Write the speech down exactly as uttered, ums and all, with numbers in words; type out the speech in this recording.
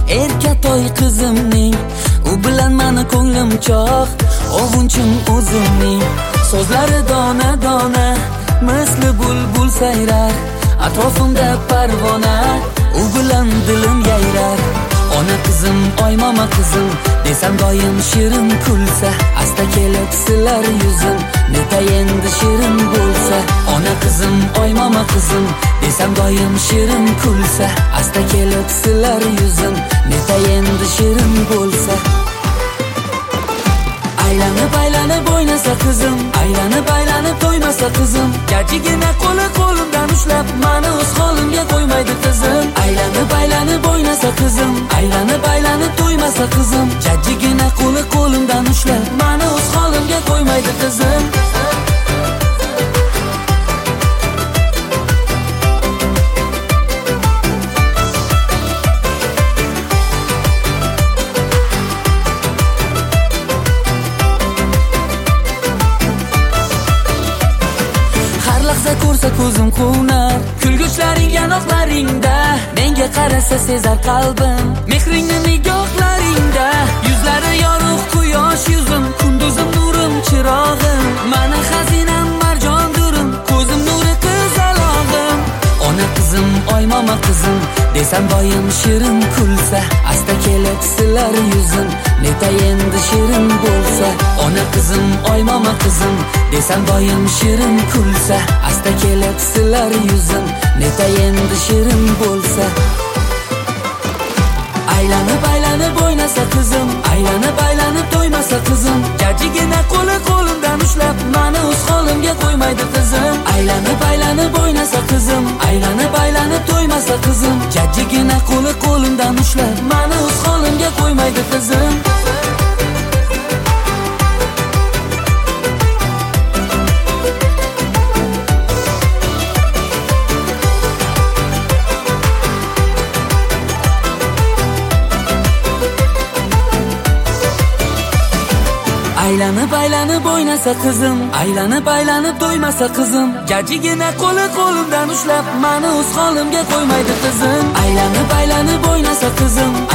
erkatoy qizimning, u bilan meni ko'nglim choq, ovunchim o'zimning. So'zlari dona dona, misli bulbul sayrar, atrofimda parvona, u bilan dilim yayrar. Ona qizim, oy mama qizim desam doim shirin kulsa, asta kelib silar yuzim, neta endi shirin bo'lsa. Ona qizim, oy mama qizim desam doim shirin kulsa, asta kelib silar yuzim, neta endi shirin bo'lsa. Aylanib aylanib o'ynasa qizim, aylanib aylanib to'ymasa qizim, jajjigina qo'li qo'limdan ushlab meni o'z holimga qo'ymaydi qizim. Aylanib aylanib o'ynasa qizim, aylanib aylanib to'ymasa qizim, jajjigina qo'li qo'limdan ushlab meni o'z holimga qo'ymaydi qizim. Ko'rsa ko'zim qunar, kulgichlaring yanoqlaringda, menga qarasa sezar qalbim mehringni nigohlaringda. Yuzlari yorug' quyosh yuzim, kunduzim nurim chirog'im, mani xazinam marjondurim, ko'zim nuri qizalog'im. Ona qizim, oy mama qizim desam doim shirin kulsa, asta kelib silar yuzim, neta endi shirin bo'lsa. Ona qizim, oy mama qizim desam doim shirin kulsa, asta kelib silar yuzim, neta endi shirin bo'lsa. Aylanib aylanib o'ynasa qizim, aylanib aylanib to'ymasa qizim, jajjigina qo'li qo'limdan ushlab meni o'z holimga qo'ymaydi qizim. Aylanib aylanib o'ynasa qizim, aylanib aylanib to'ymasa qizim, jajjigina qo'li qo'limdan ushlab meni o'z holimga qo'ymaydi qizim. Aylanib aylanib o'ynasa qizim, aylanib aylanib to'ymasa qizim, jajjigina qo'li qo'limdan ushlab meni o'z holimga qo'ymaydi qizim. Aylanib aylanib o'ynasa qizim,